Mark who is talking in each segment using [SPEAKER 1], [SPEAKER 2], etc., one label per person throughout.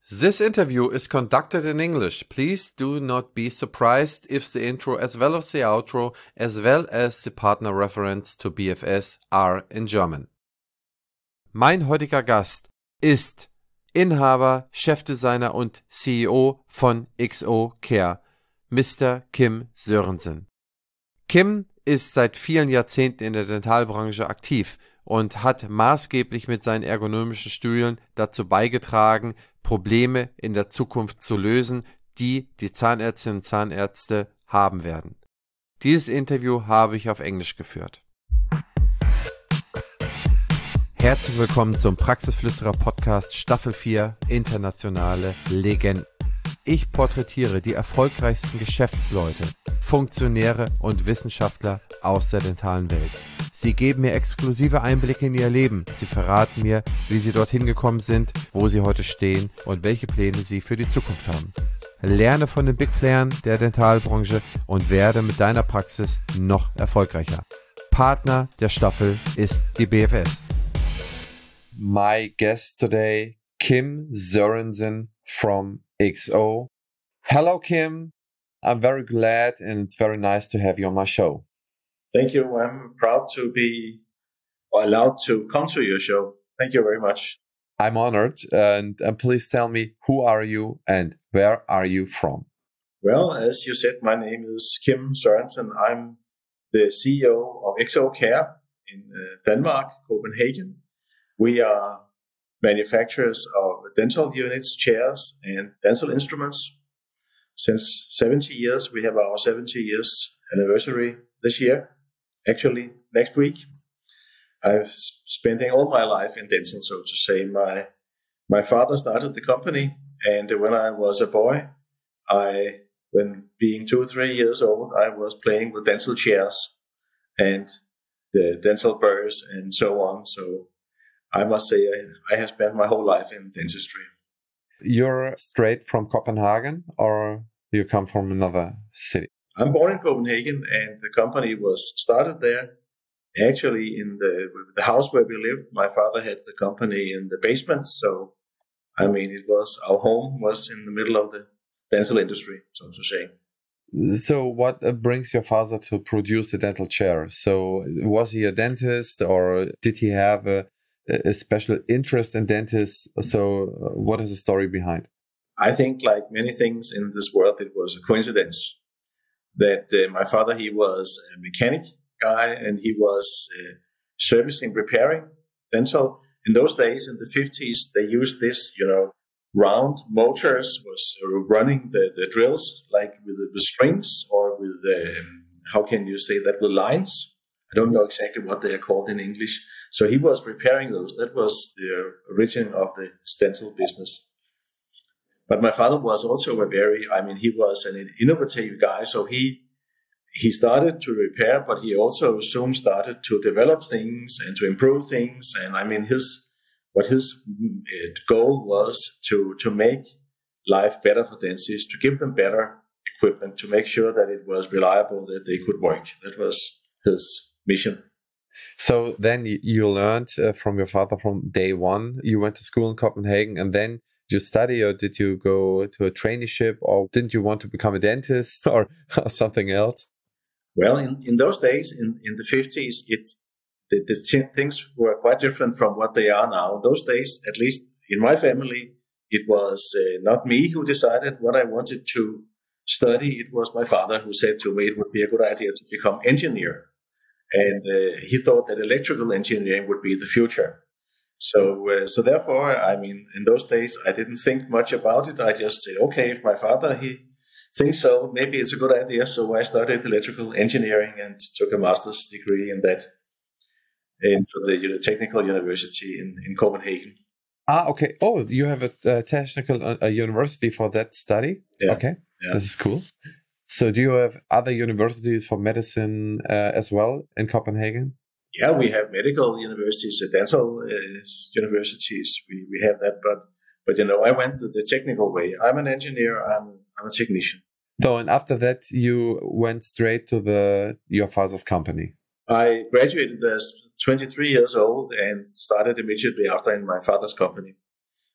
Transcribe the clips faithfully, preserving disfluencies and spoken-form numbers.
[SPEAKER 1] This interview is conducted in English. Please do not be surprised if the intro as well as the outro as well as the partner reference to B F S are in German. Mein heutiger Gast ist Inhaber, Chefdesigner und C E O von X O Care, Mister Kim Sørensen. Kim ist seit vielen Jahrzehnten in der Dentalbranche aktiv und hat maßgeblich mit seinen ergonomischen Stühlen dazu beigetragen, Probleme in der Zukunft zu lösen, die die Zahnärztinnen und Zahnärzte haben werden. Dieses Interview habe ich auf Englisch geführt. Herzlich willkommen zum Praxisflüsterer Podcast Staffel vier Internationale Legenden. Ich porträtiere die erfolgreichsten Geschäftsleute, Funktionäre und Wissenschaftler aus der dentalen Welt. Sie geben mir exklusive Einblicke in ihr Leben. Sie verraten mir, wie sie dorthin gekommen sind, wo sie heute stehen und welche Pläne sie für die Zukunft haben. Lerne von den Big Playern der Dentalbranche und werde mit deiner Praxis noch erfolgreicher. Partner der Staffel ist die B F S. My guest today, Kim Sørensen from X O. Hello, Kim. I'm very glad and it's very nice to have you on my show.
[SPEAKER 2] Thank you. I'm proud to be allowed to come to your show. Thank you very much.
[SPEAKER 1] I'm honored. And, and please tell me, who are you and where are you from?
[SPEAKER 2] Well, as you said, my name is Kim Sørensen. I'm the C E O of X O Care in uh, Denmark, Copenhagen. We are manufacturers of dental units, chairs, and dental instruments. Since seventy years, we have our seventy years anniversary this year. Actually, next week. I've spending all my life in dental, so to say. My my father started the company, and when I was a boy, I, when being two or three years old, I was playing with dental chairs and the dental burrs and so on. So I must say I, I have spent my whole life in dentistry.
[SPEAKER 1] You're straight from Copenhagen, or you come from another city?
[SPEAKER 2] I'm born in Copenhagen, and the company was started there. Actually, in the the house where we lived, my father had the company in the basement. So, I mean, it was our home was in the middle of the dental industry, so to say.
[SPEAKER 1] So, what brings your father to produce a dental chair? So, was he a dentist, or did he have a, a special interest in dentists? So, what is the story behind?
[SPEAKER 2] I think, like many things in this world, it was a coincidence that uh, my father, he was a mechanic guy, and he was uh, servicing, repairing dental. In those days, in the fifties, they used this, you know, round motors was running the, the drills, like with the, the strings or with the, um, how can you say that, with lines. I don't know exactly what they are called in English. So he was repairing those. That was the origin of the dental business. But my father was also a very, I mean, he was an innovative guy. So he he started to repair, but he also soon started to develop things and to improve things. And I mean, his what his goal was to, to make life better for dentists, to give them better equipment, to make sure that it was reliable, that they could work. That was his mission.
[SPEAKER 1] So then you learned uh, from your father from day one. You went to school in Copenhagen, and then did you study, or did you go to a traineeship, or didn't you want to become a dentist or something else?
[SPEAKER 2] Well, in, in those days, in, in the fifties, it the, the t- things were quite different from what they are now. In those days, at least in my family, it was uh, not me who decided what I wanted to study. It was my father who said to me it would be a good idea to become engineer. And uh, he thought that electrical engineering would be the future. So, uh, so therefore, I mean, in those days, I didn't think much about it. I just said, okay, if my father, he thinks so, maybe it's a good idea. So I studied electrical engineering and took a master's degree in that into the you know, technical university in, in Copenhagen.
[SPEAKER 1] Ah, okay. Oh, you have a, a technical a university for that study?
[SPEAKER 2] Yeah.
[SPEAKER 1] Okay,
[SPEAKER 2] yeah.
[SPEAKER 1] This is cool. So do you have other universities for medicine uh, as well in Copenhagen?
[SPEAKER 2] Yeah, we have medical universities, dental uh, universities. We, we have that, but but you know, I went the technical way. I'm an engineer. I'm I'm a technician.
[SPEAKER 1] So, and after that, you went straight to the your father's company.
[SPEAKER 2] I graduated as twenty-three years old and started immediately after in my father's company.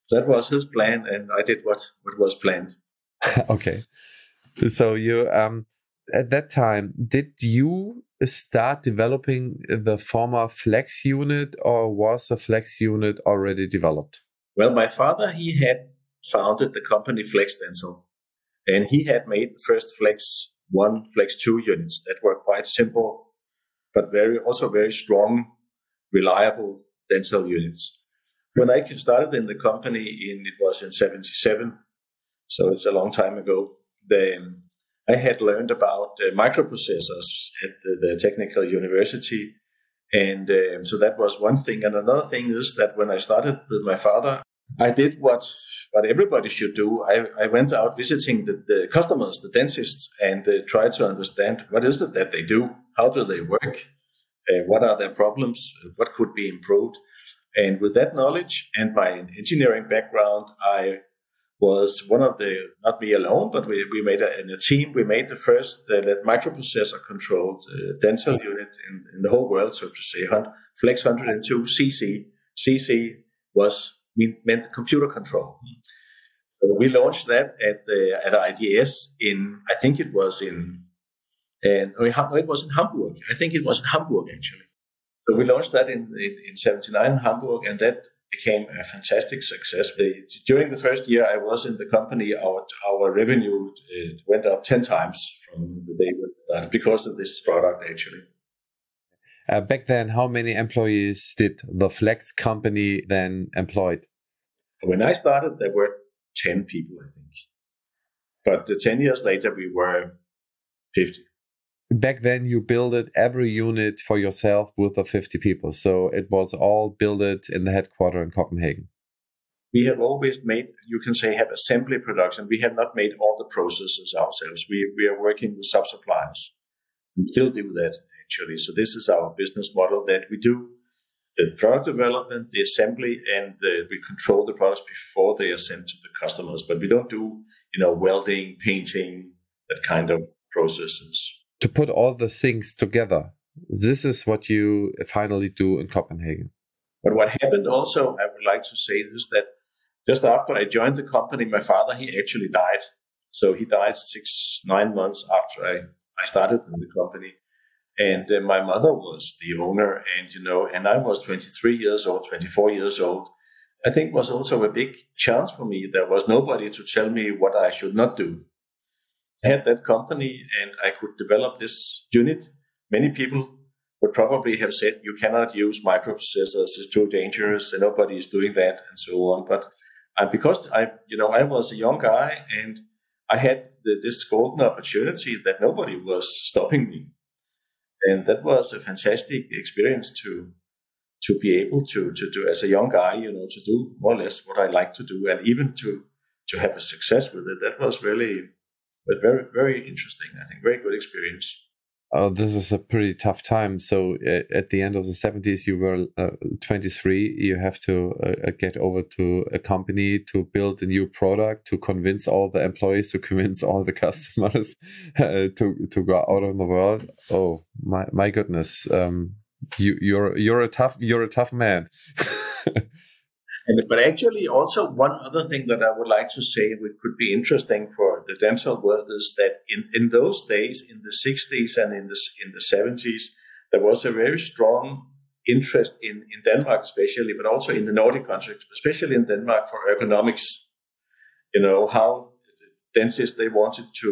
[SPEAKER 2] That was his plan, and I did what, what was planned.
[SPEAKER 1] Okay. So you, um, at that time, did you start developing the former Flex unit, or was the Flex unit already developed?
[SPEAKER 2] Well, my father, he had founded the company Flex Dental, and he had made the first Flex one, Flex two units that were quite simple, but very also very strong, reliable dental units. When I started in the company, in it was in seventy-seven, so it's a long time ago. The, I had learned about uh, microprocessors at the, the technical university, and um, so that was one thing. And another thing is that when I started with my father, I did what what everybody should do. I, I went out visiting the, the customers, the dentists, and uh, tried to understand what is it that they do, how do they work, uh, what are their problems, what could be improved. And with that knowledge and my engineering background, I was one of the, not me alone, but we, we made a, in a team, we made the first uh, microprocessor controlled uh, dental unit in, in the whole world, so to say, Flex one hundred two C C. C C was meant computer control. So we launched that at the, at I D S in, I think it was in, and no, it was in Hamburg. I think it was in Hamburg actually. So we launched that in in, in seventy-nine in Hamburg, and that became a fantastic success. The, during the first year I was in the company, our our revenue uh, went up ten times from the day we started because of this product actually.
[SPEAKER 1] Uh, back then, how many employees did the Flex company then employed?
[SPEAKER 2] When I started, there were ten people, I think. But the ten years later, we were fifty.
[SPEAKER 1] Back then, you built it every unit for yourself with the fifty people. So it was all built in the headquarters in Copenhagen.
[SPEAKER 2] We have always made, you can say, have assembly production. We have not made all the processes ourselves. We, we are working with sub-suppliers. We still do that, actually. So this is our business model, that we do the product development, the assembly, and the, we control the products before they are sent to the customers. But we don't do, you know, welding, painting, that kind of processes.
[SPEAKER 1] To put all the things together, this is what you finally do in Copenhagen.
[SPEAKER 2] But what happened also, I would like to say, is that just after I joined the company, my father, he actually died. So he died six, nine months after I, I started in the company. And uh, my mother was the owner, and, you know, and I was twenty-three years old, twenty-four years old. I think was also a big chance for me. There was nobody to tell me what I should not do. I had that company and I could develop this unit. Many people would probably have said, you cannot use microprocessors, it's too dangerous, and nobody is doing that, and so on. But uh, because I, you know, I was a young guy and I had the, this golden opportunity that nobody was stopping me. And that was a fantastic experience to to be able to, to do as a young guy, you know, to do more or less what I like to do, and even to, to have a success with it. That was really But very, very interesting. I think very good experience.
[SPEAKER 1] Oh, this is a pretty tough time. So uh, at the end of the seventies, you were uh, twenty-three. You have to uh, get over to a company to build a new product, to convince all the employees, to convince all the customers uh, to to go out in the world. Oh my my goodness! Um, you you're you're a tough you're a tough man.
[SPEAKER 2] And, but actually, also one other thing that I would like to say, which could be interesting for the dental world, is that in, in those days, in the sixties and in the in the seventies, there was a very strong interest in, in Denmark, especially, but also in the Nordic countries, especially in Denmark, for ergonomics. You know, how dentists, they wanted to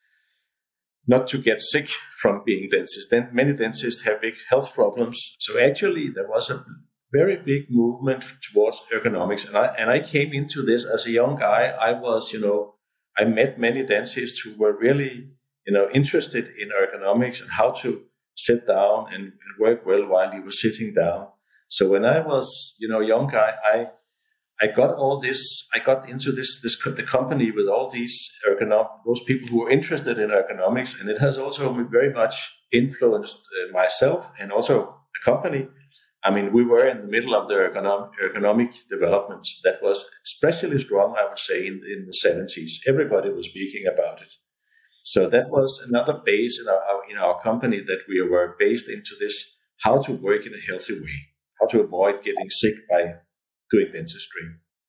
[SPEAKER 2] not to get sick from being dentists. Then many dentists have big health problems. So actually, there was a very big movement towards ergonomics. And I, and I came into this as a young guy. I was, you know, I met many dentists who were really, you know, interested in ergonomics and how to sit down and, and work well while you were sitting down. So when I was, you know, young guy, I, I got all this, I got into this, this, the company with all these ergonomic, those people who were interested in ergonomics. And it has also very much influenced uh, myself and also the company. I mean, we were in the middle of the ergonomic, ergonomic development that was especially strong, I would say, in, in the seventies. Everybody was speaking about it. So that was another base in our, in our company, that we were based into this, how to work in a healthy way, how to avoid getting sick by doing dentistry.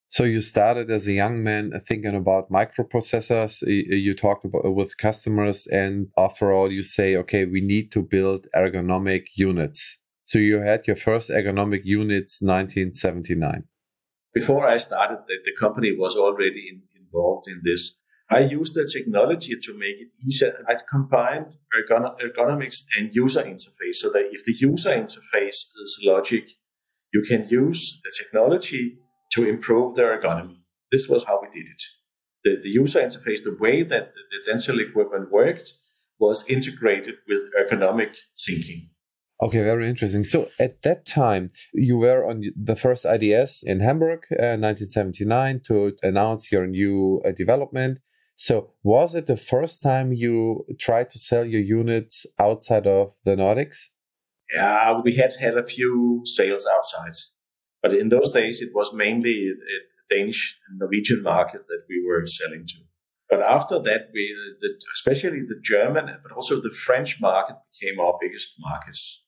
[SPEAKER 1] So you started as a young man thinking about microprocessors. You talked about with customers, and after all, you say, okay, we need to build ergonomic units. So you had your first ergonomic units nineteen seventy-nine.
[SPEAKER 2] Before I started, the, the company was already in, involved in this. I used the technology to make it easier. I combined ergon- ergonomics and user interface, so that if the user interface is logic, you can use the technology to improve the ergonomy. This was how we did it. The, the user interface, the way that the, the dental equipment worked, was integrated with ergonomic thinking.
[SPEAKER 1] Okay, very interesting. So at that time, you were on the first I D S in Hamburg, uh, nineteen seventy-nine, to announce your new uh, development. So was it the first time you tried to sell your units outside of the Nordics?
[SPEAKER 2] Yeah, we had had a few sales outside. But in those days, it was mainly the Danish and Norwegian market that we were selling to. But after that, we, the, especially the German, but also the French market became our biggest markets.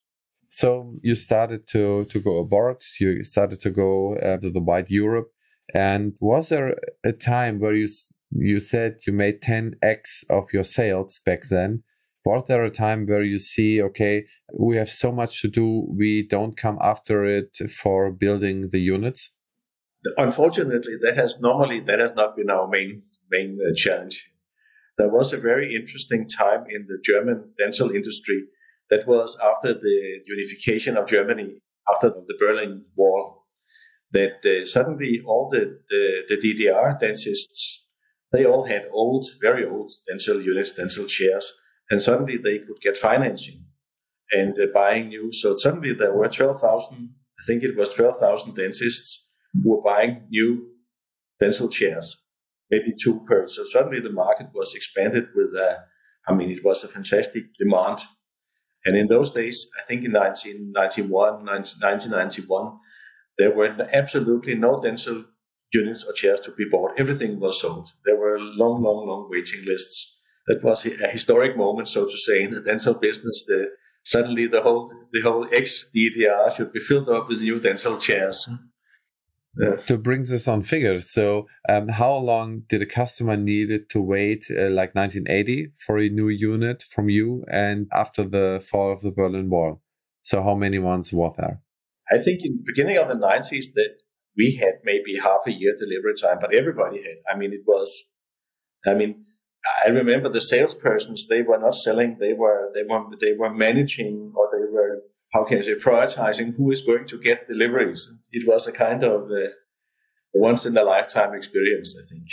[SPEAKER 1] So you started to, to go abroad, you started to go uh, to the wide Europe. And was there a time where you you said you made ten x of your sales back then? Was there a time where you see, okay, we have so much to do, we don't come after it for building the units?
[SPEAKER 2] Unfortunately, that has normally that has not been our main main uh, challenge. There was a very interesting time in the German dental industry. That was after the unification of Germany, after the Berlin Wall, that uh, suddenly all the, the, the D D R dentists, they all had old, very old dental units, dental chairs, and suddenly they could get financing and uh, buying new. So suddenly there were twelve thousand, I think it was twelve thousand dentists who were buying new dental chairs, maybe two per. So suddenly the market was expanded with, uh, I mean, it was a fantastic demand. And in those days, I think in nineteen ninety-one, nineteen ninety-one, there were absolutely no dental units or chairs to be bought. Everything was sold. There were long, long, long waiting lists. That was a historic moment, so to say, in the dental business. The, suddenly, the whole the whole ex-D D R should be filled up with new dental chairs.
[SPEAKER 1] Yeah. To bring this on figures, so um, how long did a customer needed to wait, uh, like nineteen eighty, for a new unit from you, and after the fall of the Berlin Wall? So how many months was there?
[SPEAKER 2] I think in the beginning of the nineties that we had maybe half a year delivery time, but everybody had. I mean, it was. I mean, I remember the salespersons. They were not selling. They were they were they were managing, or they were, how can I say, prioritizing who is going to get deliveries. It was a kind of a once in a lifetime experience, I think.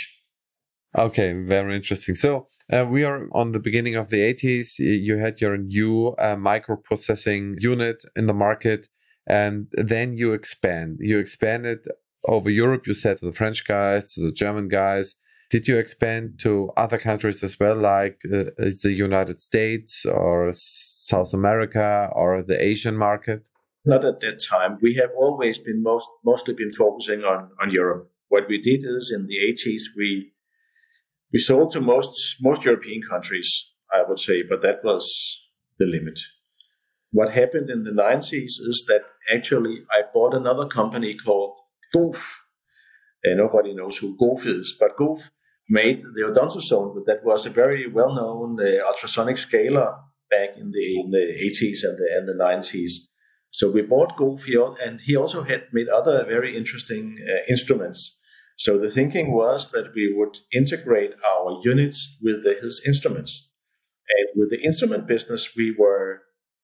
[SPEAKER 1] Okay, very interesting. So uh, we are on the beginning of the eighties. You had your new uh, microprocessing unit in the market, and then you expand. You expanded over Europe. You said to the French guys, to the German guys. Did you expand to other countries as well, like uh, the United States or South America or the Asian market?
[SPEAKER 2] Not at that time. We have always been most mostly been focusing on, on Europe. What we did is in the eighties, we we sold to most most European countries, I would say, but that was the limit. What happened in the nineties is that actually I bought another company called Goof. And nobody knows who Goof is, but Goof made the odontosome that was a very well-known uh, ultrasonic scaler back in the in the eighties and the, and the nineties. So we bought Goof here, and he also had made other very interesting uh, instruments. So the thinking was that we would integrate our units with the, his instruments. And with the instrument business, we were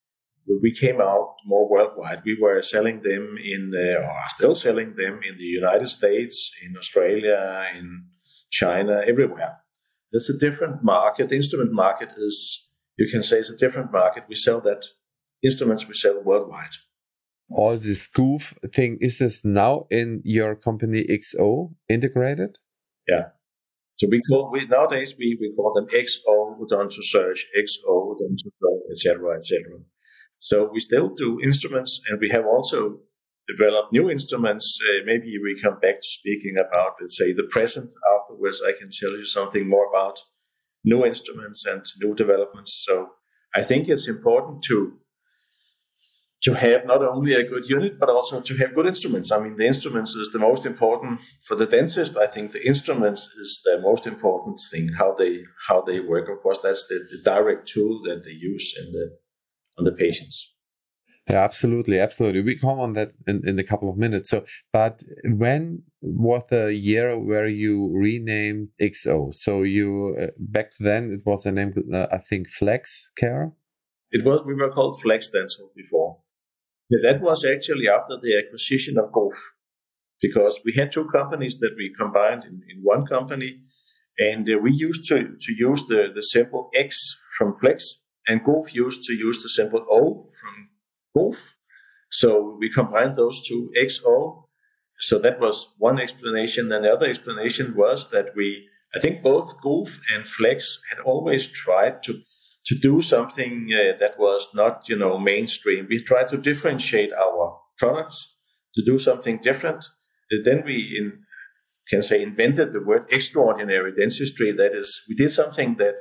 [SPEAKER 2] we came out more worldwide. We were selling them in, uh, or are still selling them in the United States, in Australia, in China, everywhere. It's a different market. The instrument market is, you can say, it's a different market. We sell that instruments we sell worldwide.
[SPEAKER 1] All this Goof thing, is this now in your company X O integrated?
[SPEAKER 2] Yeah. So we call we nowadays we, we call them X O Odontosearch, X O Odontosearch, et cetera, et cetera. So we still do instruments, and we have also developed new instruments. Uh, maybe we come back to speaking about, let's say, the present. Afterwards, I can tell you something more about new instruments and new developments. So I think it's important to to have not only a good unit, but also to have good instruments. I mean, the instruments is the most important for the dentist. I think the instruments is the most important thing, how they how they work. Of course, that's the, the direct tool that they use in the on the patients.
[SPEAKER 1] Yeah, absolutely, absolutely. We come on that in, in a couple of minutes. So, but when was the year where you renamed X O? So you uh, back then it was a name, uh, I think, Flex Care.
[SPEAKER 2] It was we were called Flex Dental before. That was actually after the acquisition of Goof, because we had two companies that we combined in, in one company, and uh, we used to, to use the, the symbol X from Flex, and Goof used to use the symbol O from Goof. So we combined those two, X O. So that was one explanation. And the other explanation was that we, I think both Goof and Flex had always tried to to do something uh, that was not, you know, mainstream. We tried to differentiate our products, to do something different. And then we in, can say invented the word extraordinary dentistry. That is, we did something that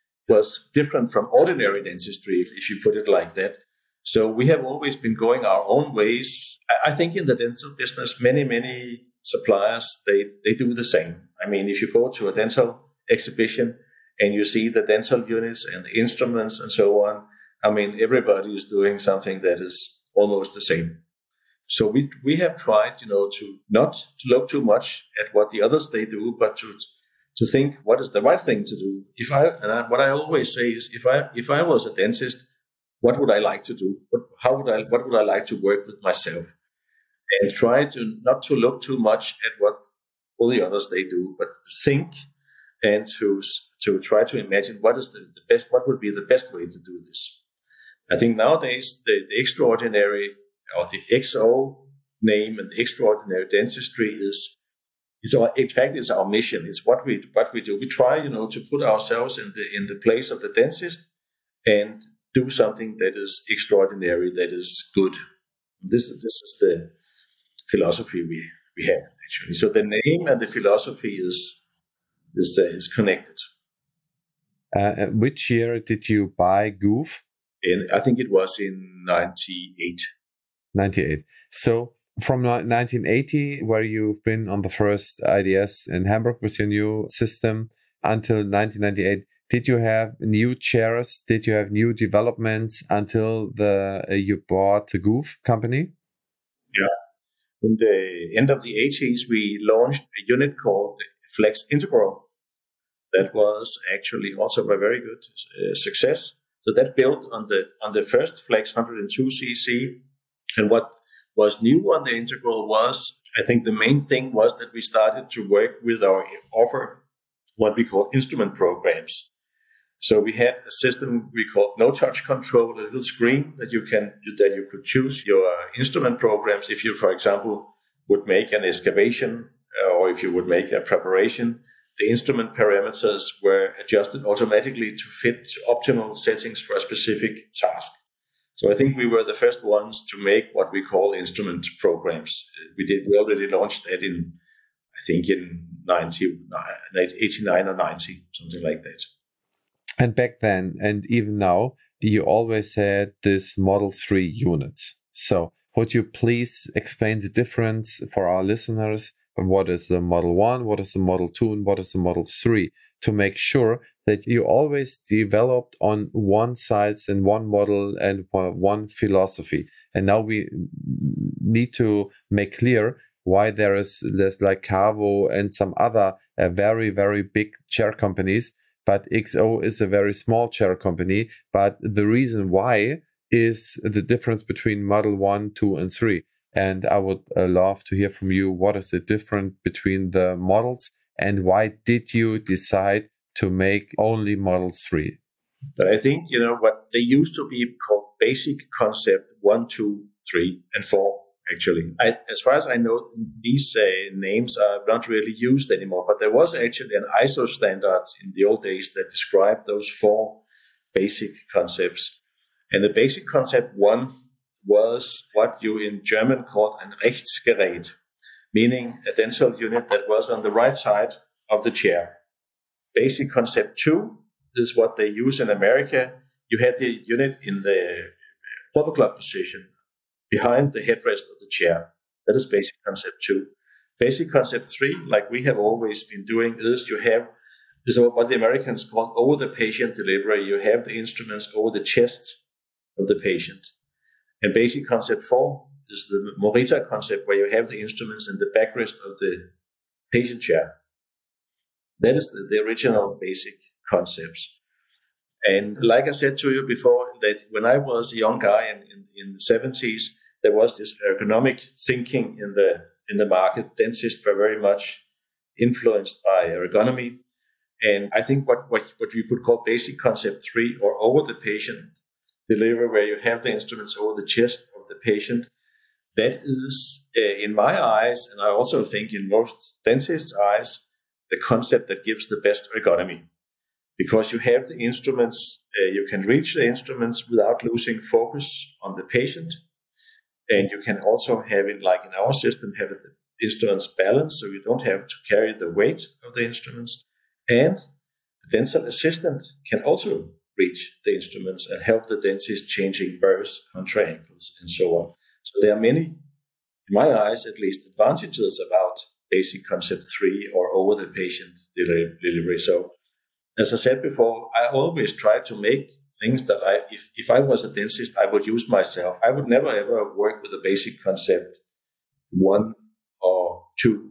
[SPEAKER 2] was different from ordinary dentistry, if, if you put it like that. So we have always been going our own ways. I, I think in the dental business, many, many suppliers, they, they do the same. I mean, if you go to a dental exhibition, and you see the dental units and the instruments and so on, I mean, everybody is doing something that is almost the same. So we we have tried, you know, to not to look too much at what the others they do, but to to think what is the right thing to do. If I and I, what I always say is, if I if I was a dentist, what would I like to do? What, how would I what would I like to work with myself? And try to not to look too much at what all the others they do, but think. And to to try to imagine what is the, the best, what would be the best way to do this. I think nowadays the, the extraordinary or the X O name and the extraordinary dentistry is it's our in fact it's our mission. It's what we what we do. We try, you know, to put ourselves in the in the place of the dentist and do something that is extraordinary, that is good. This this is the philosophy we we have actually. So the name and the philosophy is. Is, uh, is connected.
[SPEAKER 1] Uh, which year did you buy Goof?
[SPEAKER 2] In, I think it was in ninety-eight.
[SPEAKER 1] ninety-eight. So from nineteen eighty, where you've been on the first I D S in Hamburg with your new system, until nineteen ninety-eight, did you have new chairs? Did you have new developments until the uh, you bought the Goof company?
[SPEAKER 2] Yeah. In the end of the eighties, we launched a unit called Flex Integral. That was actually also a very good uh, success. So that built on the on the first Flex one hundred two C C. And what was new on the Integral was, I think the main thing was that we started to work with our offer what we call instrument programs. So we had a system we called no touch control, a little screen that you can that you could choose your instrument programs. If you, for example, would make an excavation uh, or if you would make a preparation, the instrument parameters were adjusted automatically to fit optimal settings for a specific task. So I think we were the first ones to make what we call instrument programs. We did. We already launched that in, I think, in ninety, eighty-nine or ninety, something like that.
[SPEAKER 1] And back then, and even now, you always had this Model three units. So would you please explain the difference for our listeners? What is the Model one, what is the Model two, and what is the Model three, to make sure that you always developed on one side and one model and one philosophy. And now we need to make clear why there is there's like Carvo and some other uh, very, very big chair companies, but X O is a very small chair company. But the reason why is the difference between Model one, two, and three. And I would uh, love to hear from you, what is the difference between the models and why did you decide to make only Model three?
[SPEAKER 2] But I think, you know, what they used to be called basic concept one, two, three, and four, actually. I, as far as I know, these uh, names are not really used anymore, but there was actually an I S O standard in the old days that described those four basic concepts. And the basic concept one was what you in German called ein Rechtsgerät, meaning a dental unit that was on the right side of the chair. Basic concept two is what they use in America. You had the unit in the club position behind the headrest of the chair. That is basic concept two. Basic concept three, like we have always been doing, is you have is what the Americans call over the patient delivery. You have the instruments over the chest of the patient. And basic concept four is the Morita concept, where you have the instruments in the backrest of the patient chair. That is the, the original basic concepts. And like I said to you before, that when I was a young guy in, in, in the seventies, there was this ergonomic thinking in the in the market. Dentists were very much influenced by ergonomy. And I think what, what, what we could call basic concept three, or over the patient delivery, where you have the instruments over the chest of the patient, that is, uh, in my eyes, and I also think in most dentists' eyes, the concept that gives the best ergonomy. Because you have the instruments, uh, you can reach the instruments without losing focus on the patient. And you can also have it, like in our system, have the instruments balanced, so you don't have to carry the weight of the instruments. And the dental assistant can also reach the instruments and help the dentist changing burrs on triangles and so on. So there are many, in my eyes at least, advantages about basic concept three, or over the patient delivery. So as I said before, I always try to make things that I, if, if I was a dentist, I would use myself. I would never ever work with a basic concept one or two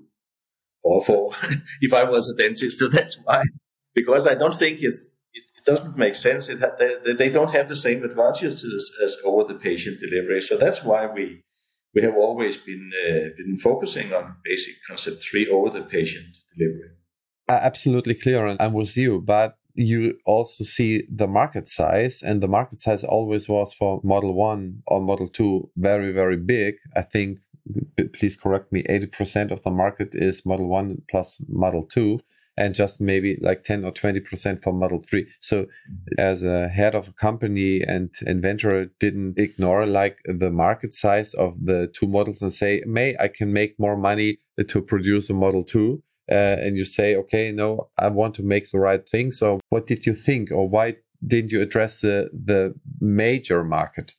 [SPEAKER 2] or four if I was a dentist. So that's why, because I don't think it's, it, it doesn't make sense. It ha- they, they don't have the same advantages as, as over the patient delivery. So that's why we we have always been uh, been focusing on basic concept three, over the patient delivery.
[SPEAKER 1] Absolutely clear, and I'm with you. But you also see the market size, and the market size always was for Model one or Model two very, very big. I think, please correct me, eighty percent of the market is Model one plus Model two, and just maybe like ten or twenty percent for Model three. So as a head of a company and inventor, didn't ignore like the market size of the two models and say, May, I can make more money to produce a Model two. Uh, and you say, okay, no, I want to make the right thing. So what did you think, or why didn't you address the, the major market?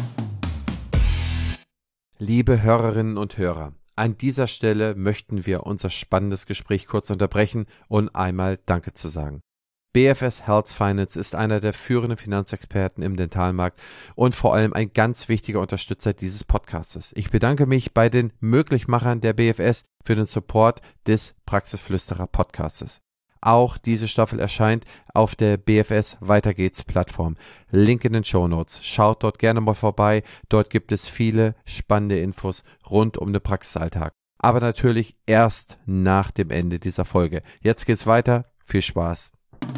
[SPEAKER 1] Liebe Hörerinnen und Hörer, an dieser Stelle möchten wir unser spannendes Gespräch kurz unterbrechen und einmal Danke zu sagen. B F S Health Finance ist einer der führenden Finanzexperten im Dentalmarkt und vor allem ein ganz wichtiger Unterstützer dieses Podcastes. Ich bedanke mich bei den Möglichmachern der B F S für den Support des Praxisflüsterer Podcastes. Auch diese Staffel erscheint auf der B F S Weiter geht's Plattform. Link in den Shownotes. Schaut dort gerne mal vorbei. Dort gibt es viele spannende Infos rund um den Praxisalltag. Aber natürlich erst nach dem Ende dieser Folge. Jetzt geht's weiter. Viel Spaß.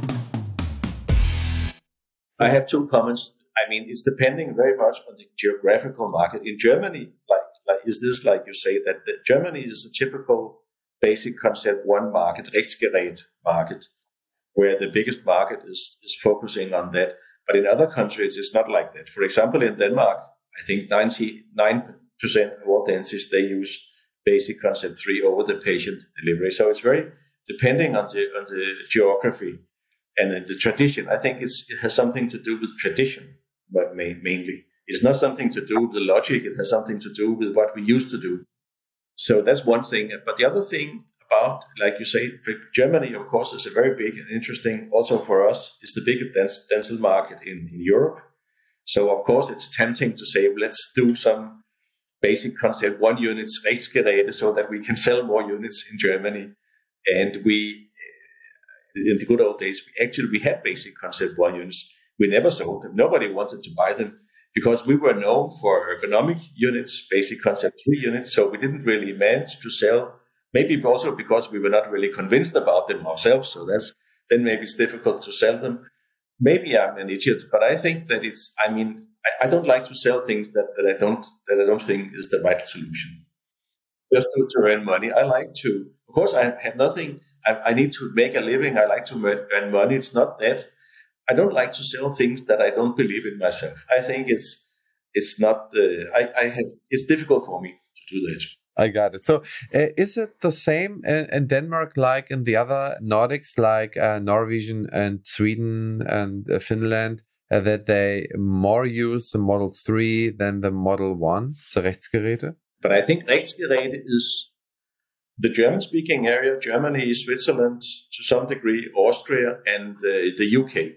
[SPEAKER 2] I have two comments. I mean, it's depending very much on the geographical market. In Germany, like, like is this like you say that the, Germany is a typical basic concept one market, Rechtsgerät market, where the biggest market is, is focusing on that. But in other countries, it's not like that. For example, in Denmark, I think ninety-nine percent of all dentists, they use basic concept three, over the patient delivery. So it's very depending on the on the geography and the tradition. I think it's, it has something to do with tradition, but mainly. It's not something to do with the logic. It has something to do with what we used to do. So that's one thing. But the other thing about, like you say, Germany, of course, is a very big and interesting, also for us, is the biggest dental market in, in Europe. So, of course, it's tempting to say, let's do some basic concept, one units, Rechtsgeräte, so that we can sell more units in Germany. And we, in the good old days, we actually, we had basic concept one units. We never sold them. Nobody wanted to buy them because we were known for ergonomic units, basic concept three units. So we didn't really manage to sell, maybe also because we were not really convinced about them ourselves. So that's, then maybe it's difficult to sell them. Maybe I'm an idiot, but I think that it's, I mean, I, I don't like to sell things that, that I don't, that I don't think is the right solution. Just to, to earn money. I like to, of course, I have nothing, I, I need to make a living. I like to earn money. It's not that. I don't like to sell things that I don't believe in myself. I think it's, it's not, uh, I, I have, it's difficult for me to do that.
[SPEAKER 1] I got it. So uh, is it the same in, in Denmark like in the other Nordics, like uh, Norwegian and Sweden and uh, Finland? uh, that they more use the Model three than the Model one, the Rechtsgeräte?
[SPEAKER 2] But I think Rechtsgeräte is the German-speaking area, Germany, Switzerland, to some degree, Austria, and uh, the U K.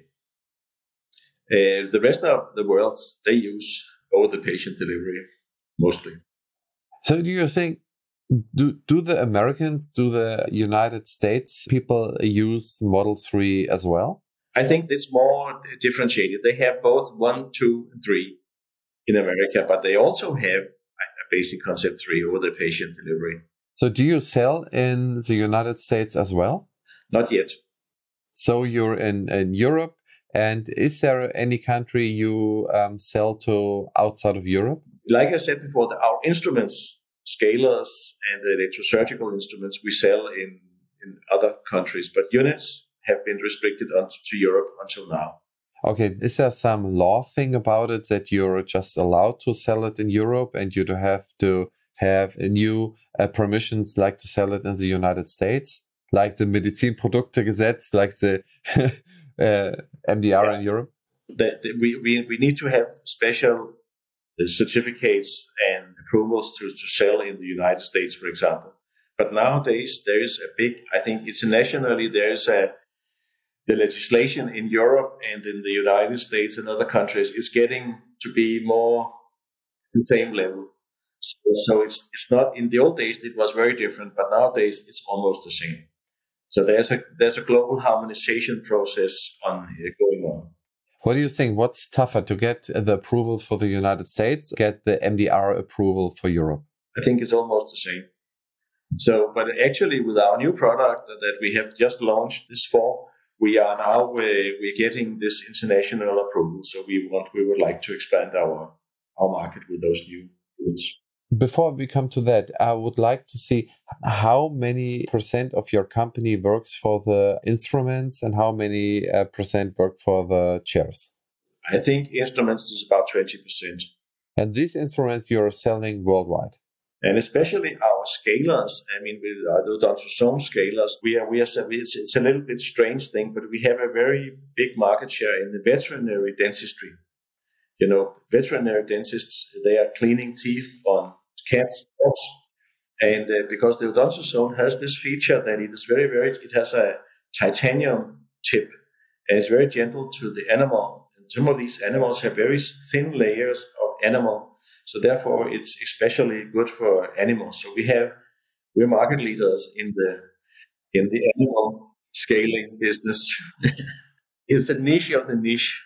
[SPEAKER 2] Uh, the rest of the world, they use over-the-patient delivery, mostly.
[SPEAKER 1] So do you think, do, do the Americans, do the United States people use Model three as well?
[SPEAKER 2] I think it's more differentiated. They have both one, two, and three in America, but they also have a basic concept three over-the-patient delivery.
[SPEAKER 1] So do you sell in the United States as well?
[SPEAKER 2] Not yet.
[SPEAKER 1] So you're in, in Europe, and is there any country you um, sell to outside of Europe?
[SPEAKER 2] Like I said before, the, our instruments, scalers and the electrosurgical instruments, we sell in, in other countries, but units have been restricted on, to Europe until now.
[SPEAKER 1] Okay, is there some law thing about it that you're just allowed to sell it in Europe and you don't have to have a new uh, permissions like to sell it in the United States, like the Medizinproduktegesetz, like the uh, M D R
[SPEAKER 2] yeah.
[SPEAKER 1] in Europe?
[SPEAKER 2] The, the, we, we, we need to have special uh, certificates and approvals to, to sell in the United States, for example. But nowadays, there is a big, I think internationally, there is a the legislation in Europe and in the United States and other countries is getting to be more the same level. So, so it's it's not, in the old days it was very different, but nowadays it's almost the same. So there's a there's a global harmonization process on uh, going on.
[SPEAKER 1] What do you think? What's tougher, to get the approval for the United States, get the M D R approval for Europe?
[SPEAKER 2] I think it's almost the same. So, but actually with our new product that we have just launched this fall, we are now uh, we're getting this international approval. So we want we would like to expand our our market with those new goods.
[SPEAKER 1] Before we come to that, I would like to see how many percent of your company works for the instruments and how many uh, percent work for the chairs.
[SPEAKER 2] I think instruments is about twenty percent.
[SPEAKER 1] And these instruments you're selling worldwide.
[SPEAKER 2] And especially our scalers, I mean, with our ultrasonic scalers, we are, we are, it's, it's a little bit strange thing, but we have a very big market share in the veterinary dentistry. You know, veterinary dentists, they are cleaning teeth on cats, dogs. And uh, because the ultrasound has this feature that it is very, very, it has a titanium tip and it's very gentle to the animal. And some of these animals have very thin layers of animal. So therefore, it's especially good for animals. So we have we're market leaders in the in the animal scaling business. It's a niche of the niche.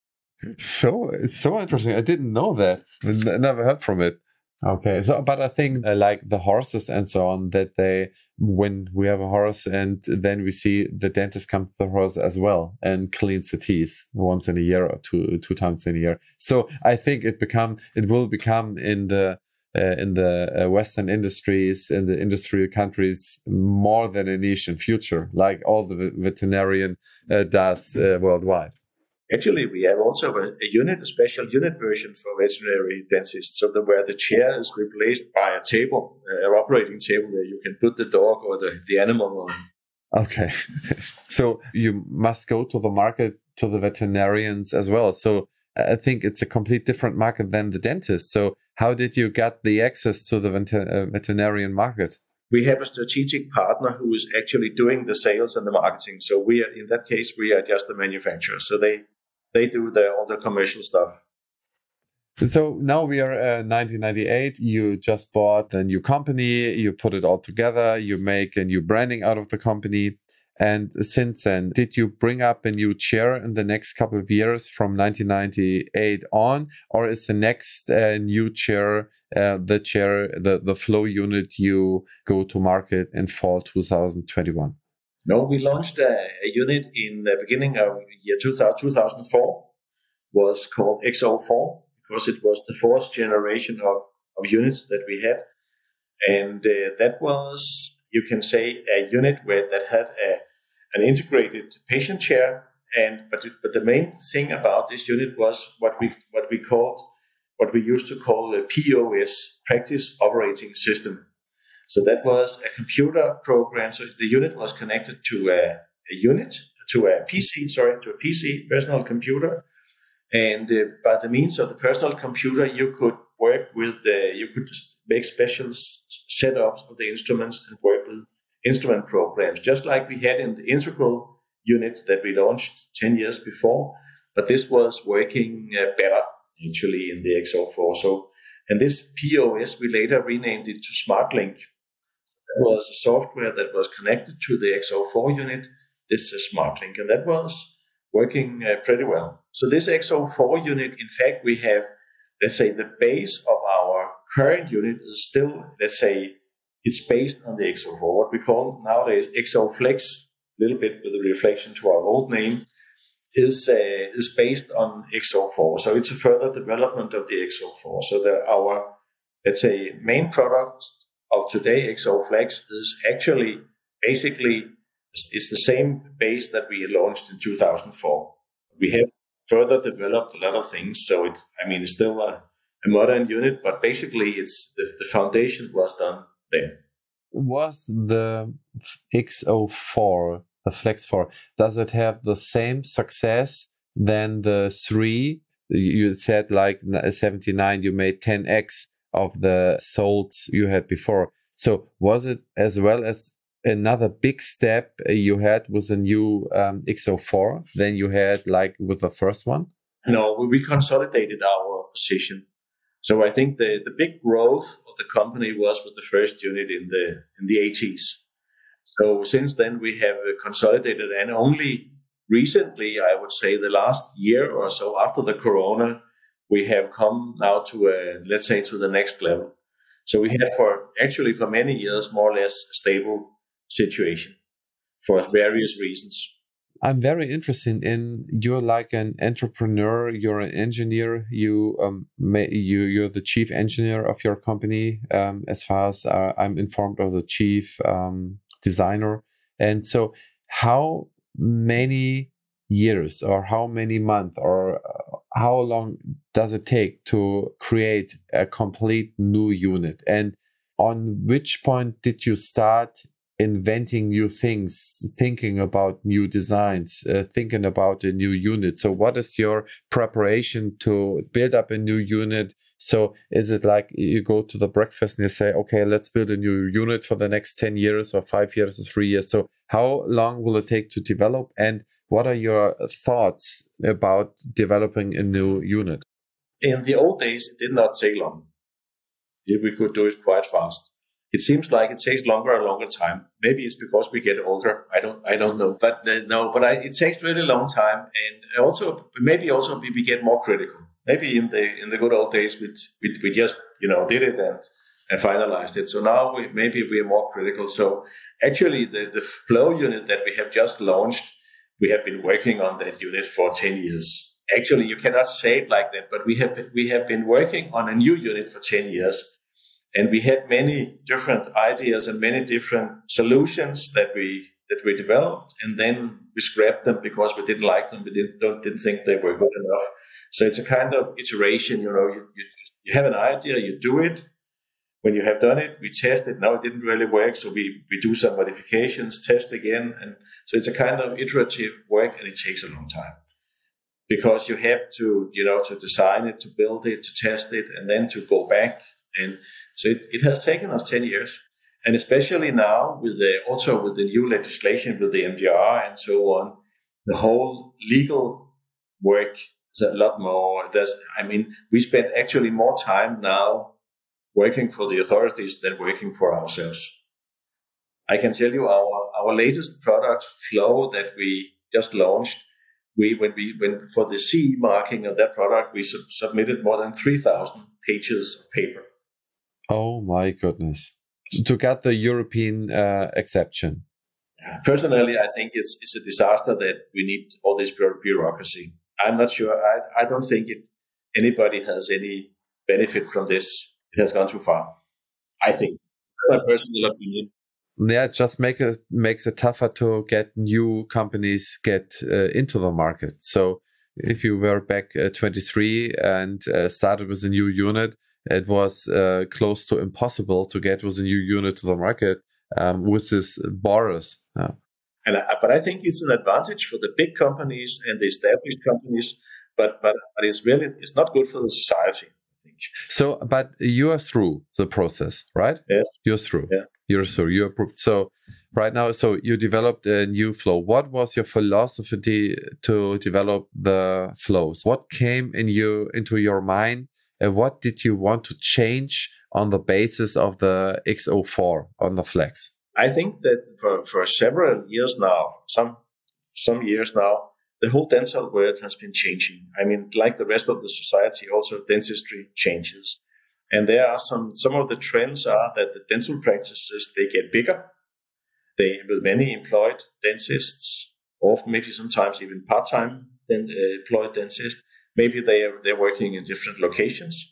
[SPEAKER 1] So it's so interesting. I didn't know that. I never heard from it. Okay, so but I think uh, like the horses and so on, that they, when we have a horse and then we see the dentist come to the horse as well and cleans the teeth once in a year or two two times in a year. So I think it become it will become in the uh, in the uh, Western industries, in the industrial countries, more than a niche in future, like all the veterinarian uh, does uh, worldwide.
[SPEAKER 2] Actually, we have also a, a unit, a special unit version for veterinary dentists, so that where the chair is replaced by a table, an operating table where you can put the dog or the, the animal on.
[SPEAKER 1] Okay. So you must go to the market, to the veterinarians as well. So I think it's a complete different market than the dentist. So how did you get the access to the vet- uh, veterinarian market?
[SPEAKER 2] We have a strategic partner who is actually doing the sales and the marketing. So we are, in that case, we are just a manufacturer. So they They do the, all the commercial stuff.
[SPEAKER 1] So now we are uh, nineteen ninety-eight. You just bought a new company. You put it all together. You make a new branding out of the company. And since then, did you bring up a new chair in the next couple of years from nineteen ninety-eight on? Or is the next uh, new chair uh, the chair, the, the flow unit you go to market in fall two thousand twenty-one?
[SPEAKER 2] No, we launched a, a unit in the beginning of year two thousand four, was called X O four, because it was the fourth generation of, of units that we had. And uh, that was, you can say, a unit where that had a, an integrated patient chair. And but it, but the main thing about this unit was what we what we called what we used to call the P O S, Practice Operating System. So that was a computer program. So the unit was connected to a, a unit, to a P C, sorry, to a P C, personal computer. And uh, by the means of the personal computer, you could work with the, you could make special s- setups of the instruments and work with instrument programs, just like we had in the integral unit that we launched ten years before. But this was working uh, better actually in the X O four. So, and this P O S, we later renamed it to SmartLink. That was a software that was connected to the X O four unit. This is SmartLink, and that was working uh, pretty well. So this X O four unit, in fact, we have, let's say, the base of our current unit is still, let's say, it's based on the X O four, what we call nowadays X O Flex, a little bit with a reflection to our old name, is uh, is based on X O four. So it's a further development of the X O four. So the, our, let's say, main product of today, X O Flex, is actually basically it's the same base that we launched in two thousand four. We have further developed a lot of things. So it, I mean, it's still a, a modern unit, but basically it's the, the foundation was done then.
[SPEAKER 1] Was the X O four, the Flex four, does it have the same success than the three? You said like seventy-nine, you made ten x of the sold you had before. So was it as well as another big step you had with the new um, X O four than you had like with the first one?
[SPEAKER 2] No, we consolidated our position. So I think the, the big growth of the company was with the first unit in the in the eighties. So since then we have consolidated, and only recently, I would say the last year or so after the corona, we have come now to a, let's say, to the next level. So we had for actually for many years more or less a stable situation for various reasons.
[SPEAKER 1] I'm very interested in, you're like an entrepreneur, you're an engineer, you um may, you you're the chief engineer of your company, um, as far as uh, I'm informed, of the chief um, designer. And so how many years or how many months or uh, how long does it take to create a complete new unit? And on which point did you start inventing new things, thinking about new designs, uh, thinking about a new unit? So what is your preparation to build up a new unit? So is it like you go to the breakfast and you say, okay, let's build a new unit for the next ten years or five years or three years? So how long will it take to develop? And what are your thoughts about developing a new unit?
[SPEAKER 2] In the old days, it did not take long. We could do it quite fast. It seems like it takes longer and longer time. Maybe it's because we get older. I don't, I don't know. But uh, no, but I, it takes really long time, and also maybe also we, we get more critical. Maybe in the in the good old days, we we, we just you know did it and, and finalized it. So now we, maybe we are more critical. So actually, the the flow unit that we have just launched, we have been working on that unit for ten years. Actually, you cannot say it like that, but we have we have been working on a new unit for ten years. And we had many different ideas and many different solutions that we that we developed, and then we scrapped them because we didn't like them. We didn't don't, didn't think they were good enough. So it's a kind of iteration. You know, you, you you have an idea, you do it. When you have done it, we test it. Now it didn't really work, so we we do some modifications, test again, and so it's a kind of iterative work, and it takes a long time because you have to you know to design it, to build it, to test it, and then to go back. And so it, it has taken us ten years, and especially now with the also with the new legislation with the M D R and so on, the whole legal work is a lot more. There's, I mean, we spend actually more time now working for the authorities than working for ourselves. I can tell you our our latest product Flow that we just launched. We when we when for the C E marking of that product, we sub- submitted more than three thousand pages of paper.
[SPEAKER 1] Oh my goodness. To get the European uh, exception.
[SPEAKER 2] Personally, I think it's it's a disaster that we need all this bureaucracy. I'm not sure. I, I don't think it, anybody has any benefit from this. It has gone too far, I think. My personal opinion.
[SPEAKER 1] Yeah, it just make it, makes it tougher to get new companies get uh, into the market. So if you were back uh, twenty-three and uh, started with a new unit, it was uh, close to impossible to get with a new unit to the market um, with this borders. Yeah.
[SPEAKER 2] And I, but I think it's an advantage for the big companies and the established companies but, but, but it's really, it's not good for the society, I think.
[SPEAKER 1] So, but you are through the process, right?
[SPEAKER 2] Yes.
[SPEAKER 1] You're through.
[SPEAKER 2] Yeah.
[SPEAKER 1] You're through. You're approved. So right now, so you developed a new flow. What was your philosophy to develop the flows? What came in you into your mind, and what did you want to change on the basis of the X zero four on the Flex?
[SPEAKER 2] I think that for, for several years now, some some years now, the whole dental world has been changing. I mean, like the rest of the society, also dentistry changes. And there are some, some of the trends are that the dental practices, they get bigger. They, with many employed dentists, or maybe sometimes even part-time then, uh, employed dentists, maybe they are, they're working in different locations.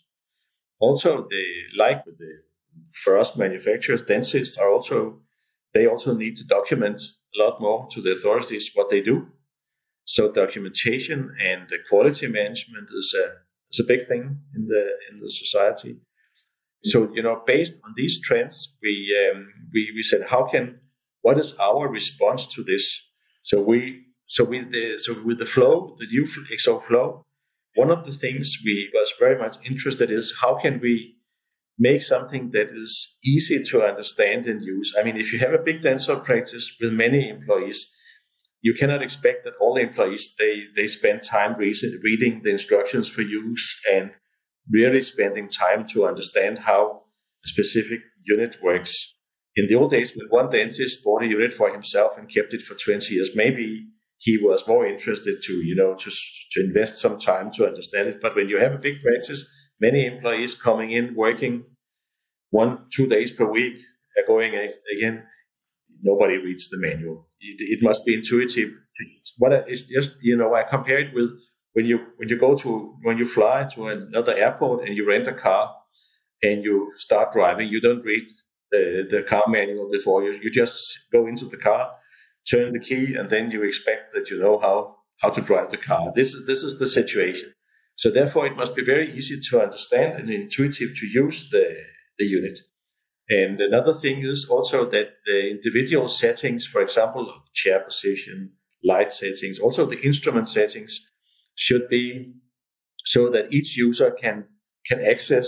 [SPEAKER 2] Also, they, like with the, for us manufacturers, dentists are also, they also need to document a lot more to the authorities what they do. So documentation and the quality management is a is a big thing in the in the society. So you know, based on these trends, we um, we we said, how can what is our response to this? So we so with the so with the flow, the new X zero flow, one of the things we was very much interested is how can we make something that is easy to understand and use. I mean, if you have a big dental practice with many employees, you cannot expect that all the employees, they, they spend time re- reading the instructions for use and really spending time to understand how a specific unit works. In the old days, when one dentist bought a unit for himself and kept it for twenty years, maybe he was more interested to, you know, to, to invest some time to understand it. But when you have a big practice, many employees coming in, working one, two days per week, are going again, nobody reads the manual. It, it must be intuitive. What is just, you know, I compare it with when you when you go to when you fly to another airport and you rent a car and you start driving. You don't read the, the car manual before you. You just go into the car, turn the key, and then you expect that you know how how to drive the car. This is this is the situation. So therefore, it must be very easy to understand and intuitive to use the the unit. And another thing is also that the individual settings, for example, chair position, light settings, also the instrument settings should be so that each user can, can access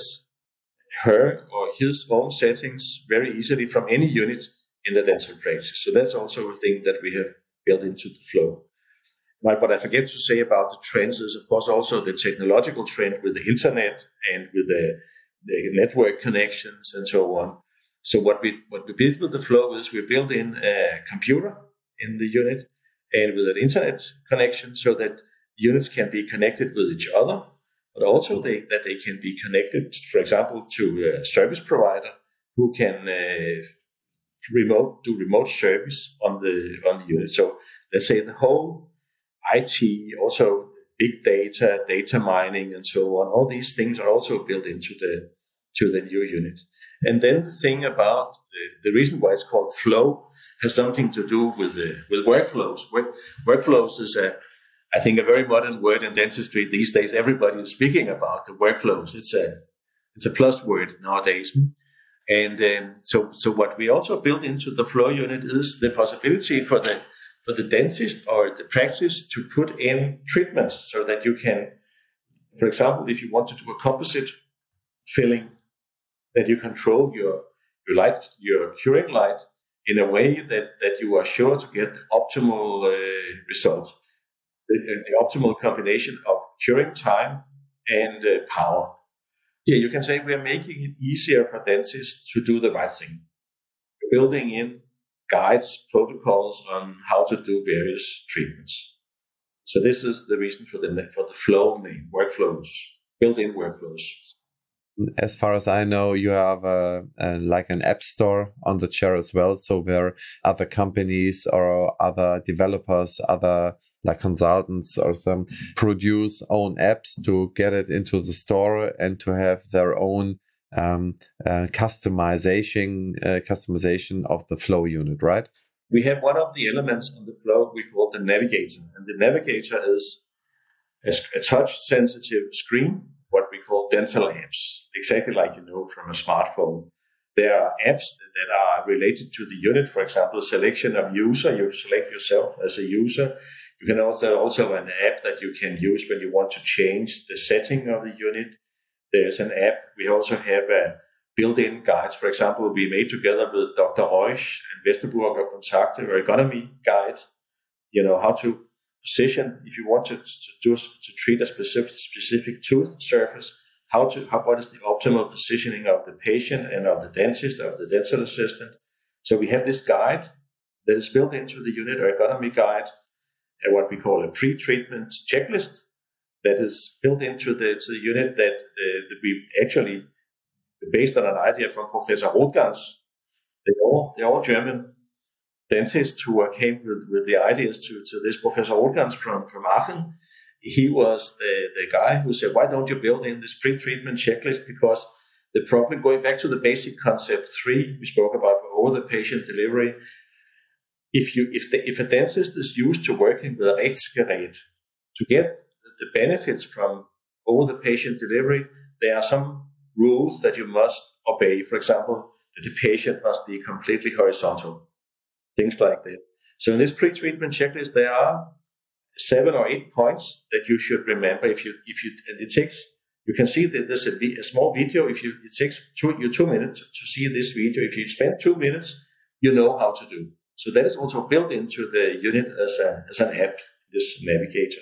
[SPEAKER 2] her or his own settings very easily from any unit in the dental practice. So that's also a thing that we have built into the flow. But what I forget to say about the trends is, of course, also the technological trend with the internet and with the, the network connections and so on. So what we what we build with the flow is we build in a computer in the unit and with an internet connection so that units can be connected with each other, but also they, that they can be connected, for example, to a service provider who can uh, remote do remote service on the on the unit. So let's say the whole I T, also big data, data mining, and so on. All these things are also built into the to the new unit. And then the thing about the, the reason why it's called flow has something to do with the, with workflows. Work, workflows is a, I think, a very modern word in dentistry these days. Everybody is speaking about the workflows. It's a, it's a plus word nowadays. And um, so, so what we also built into the flow unit is the possibility for the for the dentist or the practice to put in treatments so that you can, for example, if you want to do a composite filling, that you control your your light, your curing light in a way that, that you are sure to get the optimal uh, result, the, the optimal combination of curing time and uh, power. Yeah, you can say we are making it easier for dentists to do the right thing. We're building in guides, protocols on how to do various treatments. So this is the reason for the for the flow name, workflows, built-in workflows.
[SPEAKER 1] As far as I know, you have a, a, like an app store on the chair as well. So where other companies or other developers, other like consultants or some produce own apps to get it into the store and to have their own um, uh, customization, uh, customization of the flow unit, right?
[SPEAKER 2] We have one of the elements on the flow we call the navigator. And the navigator is a, a touch-sensitive screen, what we call dental apps, exactly like you know from a smartphone. There are apps that are related to the unit, for example, selection of user. You select yourself as a user. You can also also an app that you can use when you want to change the setting of the unit. There's an app. We also have a built-in guides. For example, we made together with Doctor Reusch and Westerburger Kontakte or ergonomy guide. You know how to position if you want to to do to treat a specific specific tooth surface. How to how what is the optimal positioning of the patient and of the dentist, of the dental assistant. So we have this guide that is built into the unit, or ergonomy guide, and what we call a pre-treatment checklist that is built into the, to the unit that, uh, that we actually, based on an idea from Professor Rothgans. They're all, they're all German dentists who came with, with the ideas to, to this. Professor Rothgans from, from Aachen. He was the, the guy who said, why don't you build in this pre-treatment checklist? Because the problem, going back to the basic concept three we spoke about over the patient delivery, if you if the if a dentist is used to working with a rechtsgerät to get the benefits from over the patient delivery, there are some rules that you must obey. For example, that the patient must be completely horizontal, things like that. So in this pre-treatment checklist, there are seven or eight points that you should remember. If you if you and it takes you can see that there's a, a small video. If you it takes two, you two minutes to see this video. If you spend two minutes, you know how to do. So that is also built into the unit as a as an app, this navigator.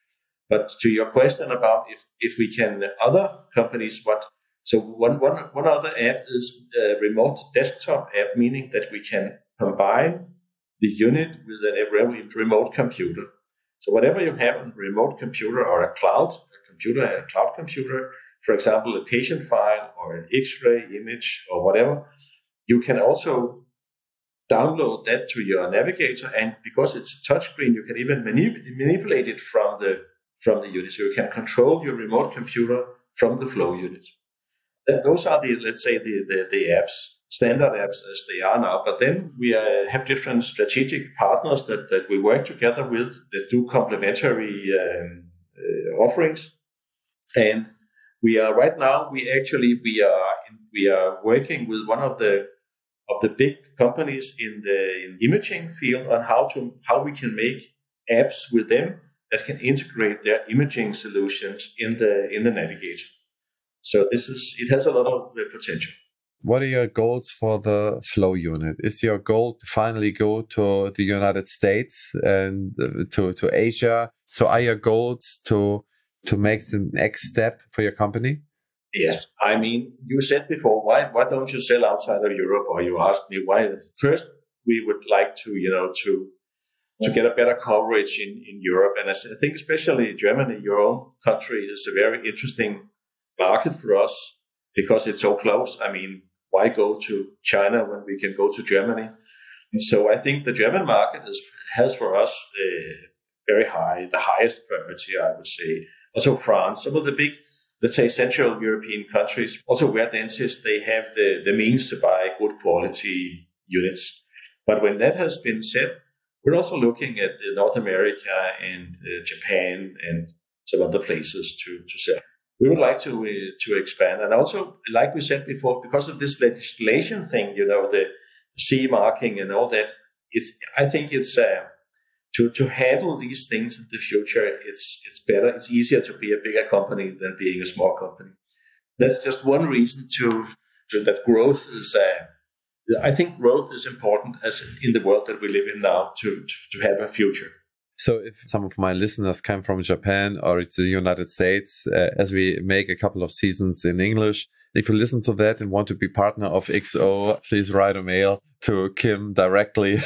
[SPEAKER 2] But to your question about if if we can other companies what so one one one other app is a remote desktop app, meaning that we can combine the unit with a remote computer. So whatever you have on a remote computer or a cloud a computer, a cloud computer, for example, a patient file or an X-ray image or whatever, you can also download that to your navigator, and because it's a touchscreen, you can even manip- manipulate it from the from the unit. So you can control your remote computer from the Flow unit. That, those are the let's say the, the the apps, standard apps as they are now. But then we uh, have different strategic partners that, that we work together with that do complementary um, uh, offerings, and we are right now we actually we are in, we are working with one of the of the big companies in the in imaging field on how to how we can make apps with them that can integrate their imaging solutions in the in the navigator. So this is it has a lot of potential.
[SPEAKER 1] What are your goals for the Flow unit? Is your goal to finally go to the United States and to to Asia? So are your goals to to make the next step for your company?
[SPEAKER 2] Yes, I mean, you said before, why why don't you sell outside of Europe? Or you asked me why. First, we would like to, you know, to to get a better coverage in, in Europe. And I think especially Germany, your own country, is a very interesting market for us because it's so close. I mean, why go to China when we can go to Germany? And so I think the German market is, has for us uh, very high, the highest priority, I would say. Also France, some of the big, let's say, Central European countries, also where dentists, they have the, the means to buy good quality units. But when that has been said, we're also looking at North America and uh, Japan and some other places to, to sell. We would like to uh, to expand. And also, like we said before, because of this legislation thing, you know, the C E marking and all that, it's, I think it's... Uh, To, to handle these things in the future, it's it's better, it's easier to be a bigger company than being a small company. That's just one reason to, to that growth is, uh, I think growth is important as in the world that we live in now to, to, to have a future.
[SPEAKER 1] So if some of my listeners come from Japan or it's the United States, uh, as we make a couple of seasons in English, if you listen to that and want to be partner of X O, please write a mail to Kim directly.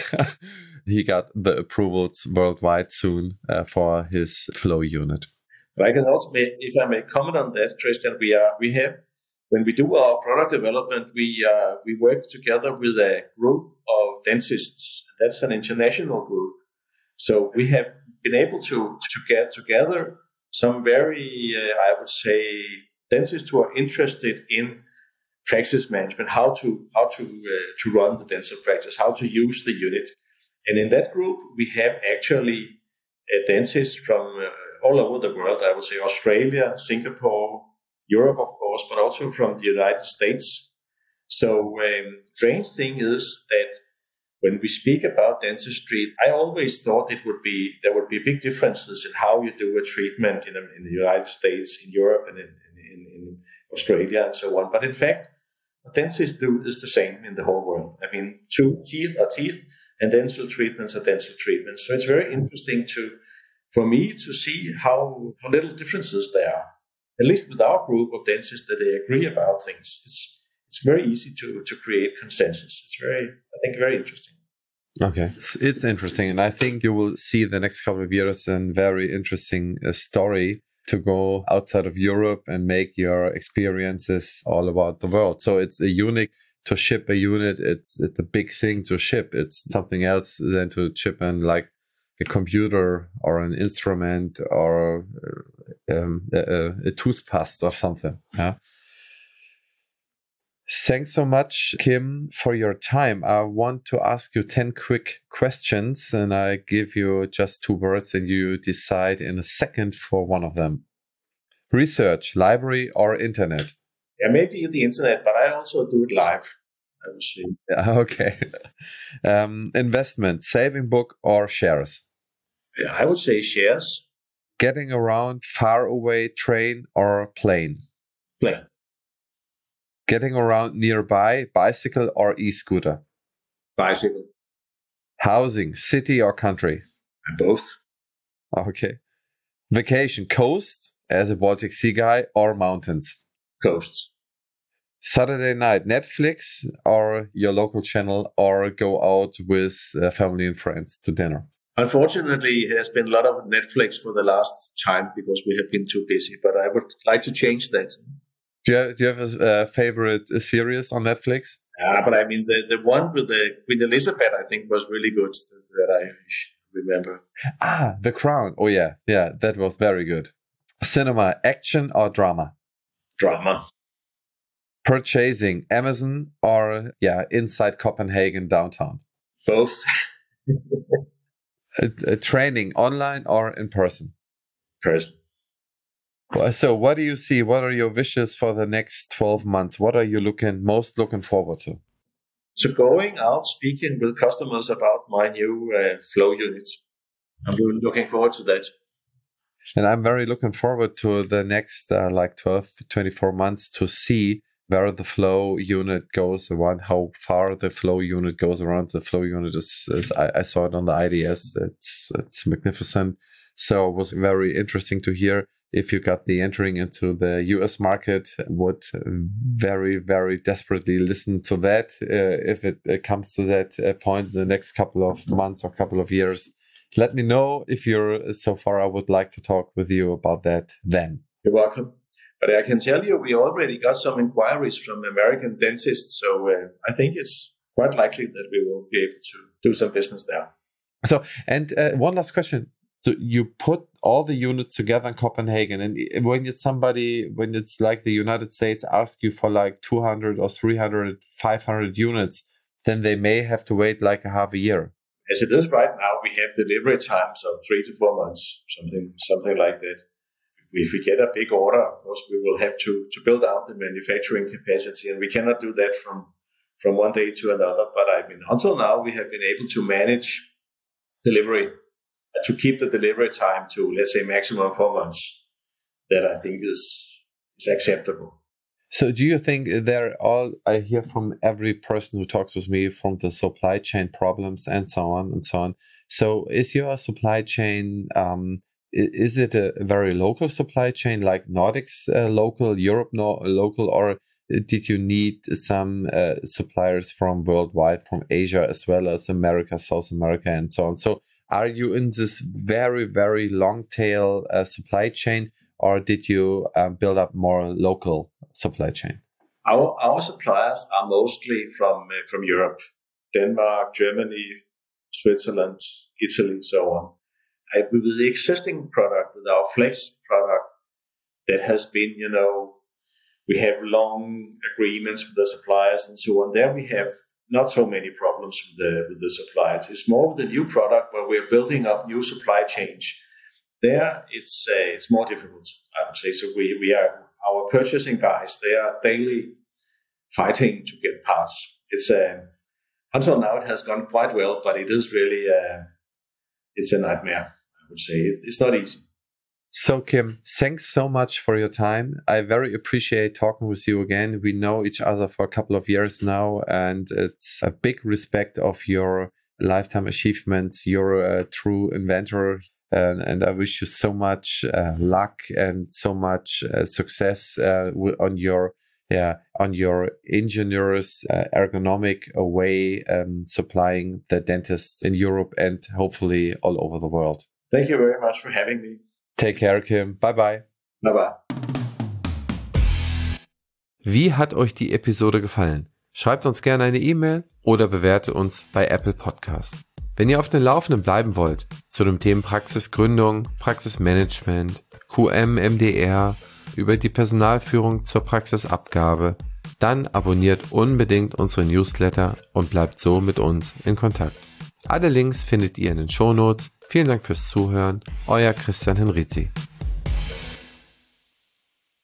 [SPEAKER 1] He got the approvals worldwide soon uh, for his Flow unit.
[SPEAKER 2] But I can also, make, if I may comment on that, Christian, we are we have when we do our product development, we uh, we work together with a group of dentists. That's an international group. So we have been able to to get together some very, uh, I would say, dentists who are interested in practice management, how to how to uh, to run the dental practice, how to use the unit. And in that group, we have actually uh, dentists from uh, all over the world. I would say Australia, Singapore, Europe, of course, but also from the United States. So um, strange thing is that when we speak about dentistry, I always thought it would be there would be big differences in how you do a treatment in, in the United States, in Europe, and in, in, in Australia, and so on. But in fact, what dentists do is the same in the whole world. I mean, two teeth are teeth, and dental treatments are dental treatments. So it's very interesting to, for me, to see how, how little differences there are. At least with our group of dentists, that they agree about things. It's it's very easy to to create consensus. It's very, I think, very interesting.
[SPEAKER 1] Okay, it's, it's interesting, and I think you will see the next couple of years a very interesting uh, story to go outside of Europe and make your experiences all about the world. So it's a unique to ship a unit. It's it's a big thing to ship. It's something else than to chip in like a computer or an instrument or um, a, a toothpaste or something. Yeah. Thanks so much, Kim, for your time. I want to ask you ten quick questions, and I give you just two words and you decide in a second for one of them. Research, library, or internet?
[SPEAKER 2] Yeah, maybe the internet, but I also do it live, I would say.
[SPEAKER 1] Okay. um, investment, saving book, or shares?
[SPEAKER 2] Yeah, I would say shares.
[SPEAKER 1] Getting around, far away, train or plane?
[SPEAKER 2] Plane.
[SPEAKER 1] Getting around nearby, bicycle or e-scooter?
[SPEAKER 2] Bicycle.
[SPEAKER 1] Housing, city or country?
[SPEAKER 2] Both.
[SPEAKER 1] Okay. Vacation, coast as a Baltic Sea guy or mountains?
[SPEAKER 2] Coast.
[SPEAKER 1] Saturday night, Netflix or your local channel, or go out with uh, family and friends to dinner?
[SPEAKER 2] Unfortunately, it has been a lot of Netflix for the last time because we have been too busy, but I would like to change that.
[SPEAKER 1] Do you have, do you have a uh, favorite uh, series on Netflix?
[SPEAKER 2] Yeah, but I mean, the, the one with the Queen Elizabeth, I think, was really good that I remember.
[SPEAKER 1] Ah, The Crown. Oh, yeah. Yeah, that was very good. Cinema, action or drama?
[SPEAKER 2] Drama.
[SPEAKER 1] Purchasing, Amazon or, yeah, inside Copenhagen downtown?
[SPEAKER 2] Both.
[SPEAKER 1] a, a training, online or in person?
[SPEAKER 2] Person.
[SPEAKER 1] So what do you see? What are your wishes for the next twelve months? What are you looking most looking forward to?
[SPEAKER 2] So going out, speaking with customers about my new uh, flow units. I'm really looking forward to that.
[SPEAKER 1] And I'm very looking forward to the next uh, like twelve, twenty-four months to see where the flow unit goes around, how far the flow unit goes around. The flow unit is, is I, I saw it on the I D S. It's, it's magnificent. So it was very interesting to hear. If you got the entering into the U S market, would very, very desperately listen to that. Uh, if it, it comes to that uh, point in the next couple of months or couple of years, let me know if you're so far. I would like to talk with you about that then.
[SPEAKER 2] You're welcome. But I can tell you, we already got some inquiries from American dentists. So uh, I think it's quite likely that we will be able to do some business there.
[SPEAKER 1] So, and uh, one last question. So you put all the units together in Copenhagen, and when it's somebody, when it's like the United States ask you for like two hundred or three hundred, five hundred units, then they may have to wait like a half a year.
[SPEAKER 2] As it is right now, we have delivery times of three to four months, something something like that. If we get a big order, of course, we will have to, to build out the manufacturing capacity, and we cannot do that from, from one day to another. But I mean, until now, we have been able to manage delivery, to keep the delivery time to, let's say, maximum four months. That I think is is acceptable.
[SPEAKER 1] So do you think they're all, I hear from every person who talks with me, from the supply chain problems and so on and so on. So is your supply chain, um, is it a very local supply chain like Nordics uh, local, Europe no, local, or did you need some uh, suppliers from worldwide, from Asia as well as America, South America and so on? So are you in this very, very long tail uh, supply chain, or did you uh, build up more local supply chain?
[SPEAKER 2] Our our suppliers are mostly from uh, from Europe, Denmark, Germany, Switzerland, Italy, so on. I, with the existing product, with our Flex product, that has been, you know, we have long agreements with the suppliers and so on. There we have not so many problems with the with the suppliers. It's more with the new product where we're building up new supply chains. There, it's uh, it's more difficult, I would say. So we we are our purchasing guys. They are daily fighting to get parts. It's a until now, it has gone quite well, but it is really, uh, it's a nightmare, I would say. It, it's not easy.
[SPEAKER 1] So, Kim, thanks so much for your time. I very appreciate talking with you again. We know each other for a couple of years now, and it's a big respect of your lifetime achievements. You're a true inventor, and, and I wish you so much uh, luck and so much uh, success uh, on your yeah on your ingenious, uh, ergonomic way um, supplying the dentists in Europe and hopefully all over the world.
[SPEAKER 2] Thank you very much for having me.
[SPEAKER 1] Take care, Kim. Bye-bye.
[SPEAKER 2] Bye-bye.
[SPEAKER 1] Wie hat euch die Episode gefallen? Schreibt uns gerne eine E-Mail oder bewertet uns bei Apple Podcast. Wenn ihr auf dem Laufenden bleiben wollt zu den Themen Praxisgründung, Praxismanagement, Q M, M D R, über die Personalführung zur Praxisabgabe, dann abonniert unbedingt unsere Newsletter und bleibt so mit uns in Kontakt. Alle Links findet ihr in den Shownotes. Vielen Dank fürs Zuhören. Euer Christian Henrizi.